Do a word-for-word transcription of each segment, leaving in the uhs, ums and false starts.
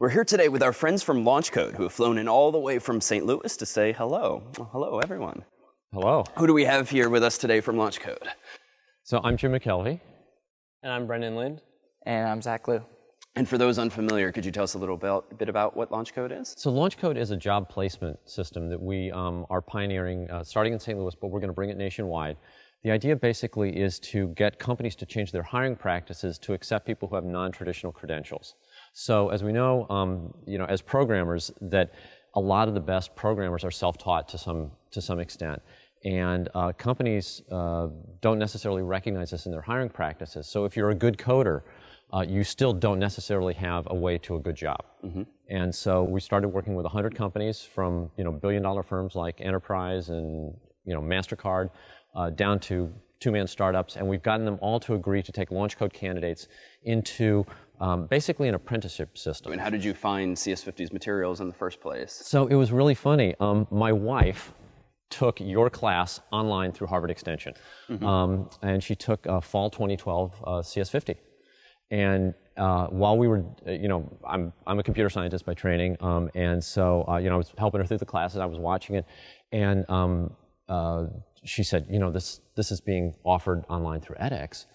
We're here today with our friends from LaunchCode who have flown in all the way from Saint Louis to say hello. Well, hello, everyone. Hello. Who do we have here with us today from LaunchCode? So I'm Jim McKelvey. And I'm Brendan Lind. And I'm Zach Liu. And for those unfamiliar, could you tell us a little bit, bit about what LaunchCode is? So LaunchCode is a job placement system that we um, are pioneering, uh, starting in Saint Louis, but we're going to bring it nationwide. The idea basically is to get companies to change their hiring practices to accept people who have non-traditional credentials. So as we know, um, you know, as programmers, that a lot of the best programmers are self-taught to some to some extent, and uh, companies uh, don't necessarily recognize this in their hiring practices. So if you're a good coder, uh, you still don't necessarily have a way to a good job. Mm-hmm. And so we started working with one hundred companies, from you know billion-dollar firms like Enterprise and you know Mastercard, uh, down to two-man startups, and we've gotten them all to agree to take LaunchCode candidates into um, basically an apprenticeship system. And how did you find C S fifty's materials in the first place? So it was really funny. Um, my wife took your class online through Harvard Extension, mm-hmm. um, and she took uh, fall twenty twelve uh, C S fifty. And uh, while we were, you know, I'm I'm a computer scientist by training, um, and so uh, you know I was helping her through the classes. I was watching it, and um, uh, she said, you know, this this is being offered online through edX,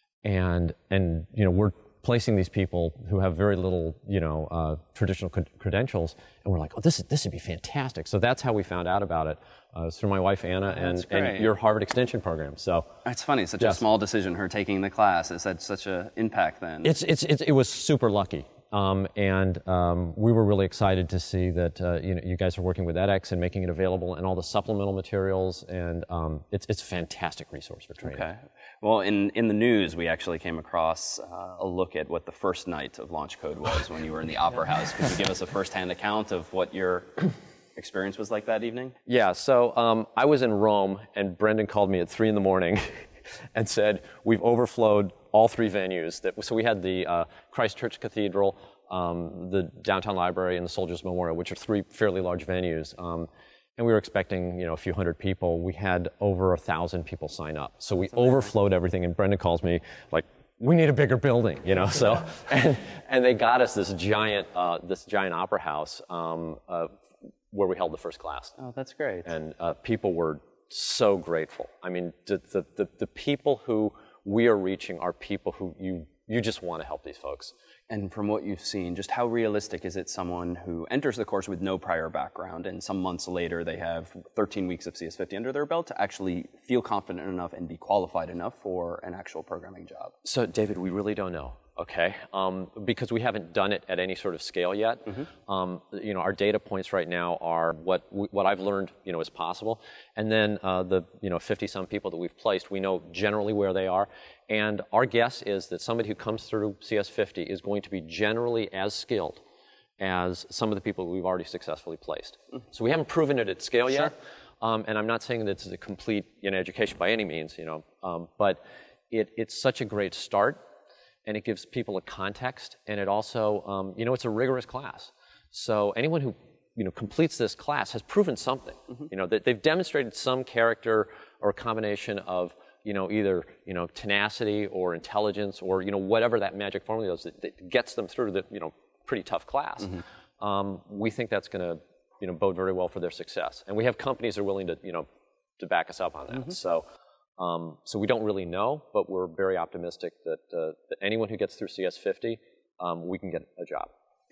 and and you know we're placing these people who have very little, you know, uh, traditional cred credentials, and we're like, oh, this is, this would be fantastic. So that's how we found out about it. Uh, it's through my wife Anna and, and your Harvard Extension program. So it's funny, such yes. a small decision, her taking the class. It's had such an impact then. It's it's, it's it was super lucky. Um, and um, we were really excited to see that uh, you know you guys are working with edX and making it available, and all the supplemental materials, and um, it's it's a fantastic resource for training. Okay. Well, in in the news, we actually came across uh, a look at what the first night of LaunchCode was when you were in the Opera House. Could you give us a first-hand account of what your experience was like that evening? Yeah. So um, I was in Rome, and Brendan called me at three in the morning and said, we've overflowed all three venues. That, so we had the uh, Christ Church Cathedral, um, the Downtown Library, and the Soldiers Memorial, which are three fairly large venues. Um, and we were expecting, you know, a few hundred people. We had over a thousand people sign up. So we overflowed everything, and Brendan calls me like, we need a bigger building, you know. So, and, and they got us this giant, uh, this giant opera house um, uh, where we held the first class. Oh, that's great. And uh, people were so grateful. I mean, the, the, the, the people who we are reaching are people who you, you just want to help these folks. And from what you've seen, just how realistic is it someone who enters the course with no prior background and some months later they have thirteen weeks of C S fifty under their belt to actually feel confident enough and be qualified enough for an actual programming job? So, David, we really don't know. Okay, um, because we haven't done it at any sort of scale yet. Mm-hmm. um, you know, our data points right now are what what I've learned, you know, is possible, and then uh, the you know fifty some people that we've placed, we know generally where they are, and our guess is that somebody who comes through C S fifty is going to be generally as skilled as some of the people we've already successfully placed. Mm-hmm. So we haven't proven it at scale sure. yet, um, and I'm not saying that it's a complete you know education by any means, you know, um, but it it's such a great start. And it gives people a context, and it also, um, you know, it's a rigorous class. So anyone who, you know, completes this class has proven something. Mm-hmm. You know, that they've demonstrated some character or a combination of, you know, either, you know, tenacity or intelligence or, you know, whatever that magic formula is that, that gets them through the, you know, pretty tough class. Mm-hmm. um, we think that's going to, you know, bode very well for their success. And we have companies that are willing to, you know, to back us up on that. Mm-hmm. So. Um, so we don't really know, but we're very optimistic that, uh, that anyone who gets through C S fifty, um, we can get a job.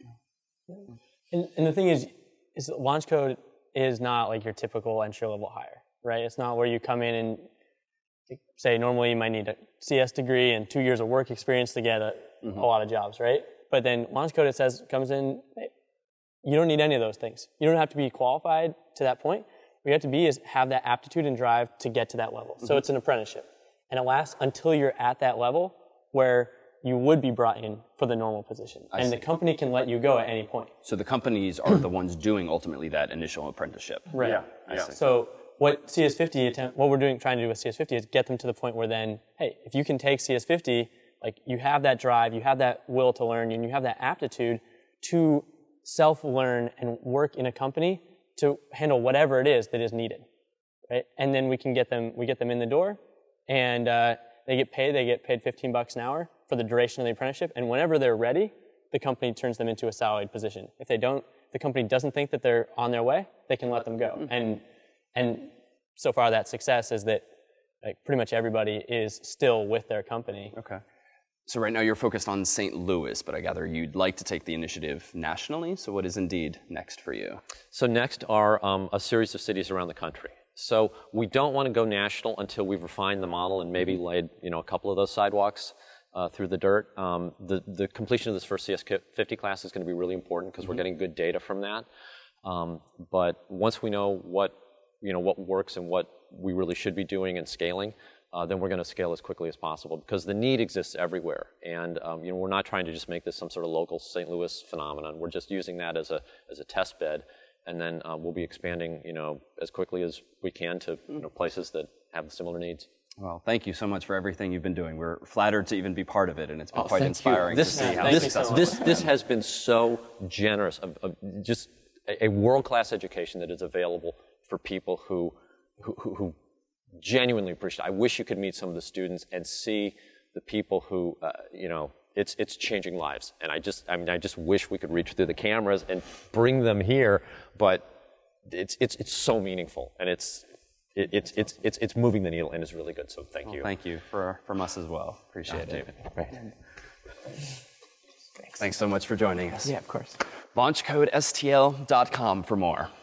And, and the thing is, is LaunchCode is not like your typical entry-level hire, right? It's not where you come in and say normally you might need a C S degree and two years of work experience to get a, mm-hmm. a lot of jobs, right? But then LaunchCode, it says, comes in, hey, you don't need any of those things. You don't have to be qualified to that point. What you have to be is have that aptitude and drive to get to that level. So mm-hmm. it's an apprenticeship. And it lasts until you're at that level where you would be brought in for the normal position. I and see. The company can let you go at any point. So the companies are the ones doing ultimately that initial apprenticeship. Right. Yeah. I yeah. see. So what C S fifty attempt, what we're doing, trying to do with C S fifty is get them to the point where then, hey, if you can take C S fifty, like you have that drive, you have that will to learn, and you have that aptitude to self-learn and work in a company to handle whatever it is that is needed, right? And then we can get them, we get them in the door, and uh, they get paid. They get paid fifteen bucks an hour for the duration of the apprenticeship. And whenever they're ready, the company turns them into a salaried position. If they don't, if the company doesn't think that they're on their way, they can let them go. Mm-hmm. And and so far that success is that like pretty much everybody is still with their company. Okay. So right now you're focused on Saint Louis, but I gather you'd like to take the initiative nationally. So what is Indeed next for you? So next are um, a series of cities around the country. So we don't want to go national until we've refined the model and maybe laid, you know, a couple of those sidewalks uh, through the dirt. Um, the, the completion of this first C S fifty class is going to be really important because mm-hmm. we're getting good data from that. Um, but once we know what, you know, what works and what we really should be doing and scaling, uh, then we're going to scale as quickly as possible because the need exists everywhere. And um, you know, we're not trying to just make this some sort of local Saint Louis phenomenon. We're just using that as a as a test bed. And then um, we'll be expanding, you know, as quickly as we can to you know, places that have similar needs. Well, thank you so much for everything you've been doing. We're flattered to even be part of it, and it's been oh, quite inspiring this, to see how this, successful this, it's been. This has been so generous, of, of just a, a world-class education that is available for people who, who, who genuinely appreciate it. I wish you could meet some of the students and see the people who, uh, you know, It's it's changing lives, and I just I mean I just wish we could reach through the cameras and bring them here, but it's it's it's so meaningful, and it's it, it's it's it's it's moving the needle, and it's really good. So thank well, you. Thank you for from us as well. Appreciate oh, it. David. Right. Thanks. Thanks so much for joining us. Yeah, of course. launch code S T L dot com for more.